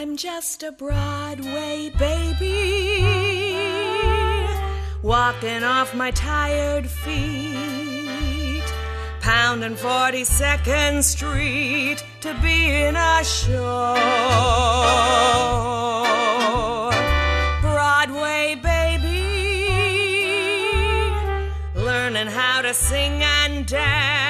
I'm just a Broadway baby, walking off my tired feet, pounding 42nd Street to be in a show. Broadway baby, learning how to sing and dance,